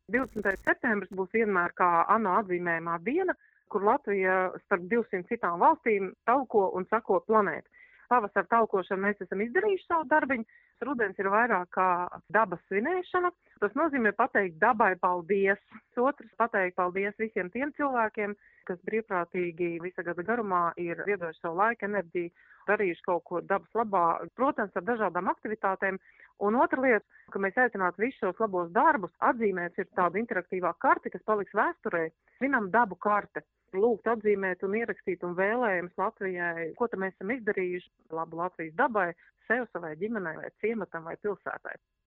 20. septembris būs vienmēr kā ANO atzīmējumā diena, kur Latvija starp 200 citām valstīm talko un sako planētu. Pavasara talkošanu mēs esam izdarījuši savu darbiņu. Rudens ir vairāk kā dabas svinēšana. Tas nozīmē pateikt dabai paldies. Otrs pateikt paldies visiem tiem cilvēkiem, kas brīvprātīgi visa gada garumā ir ziedojuši savu laiku, enerģiju, darījuši kaut ko dabas labā, protams, ar dažādām aktivitātēm. Un otra lieta, ka mēs aicinātu visus šos labos darbus atzīmēt, ir tāda interaktīvā karte, kas paliks vēsturē, zinām dabu karte. Lūgt atzīmēt un ierakstīt un vēlējums Latvijai, ko tad mēs esam izdarījuši labu Latvijas dabai, sev, savai ģimenei vai ciematam vai pilsētai.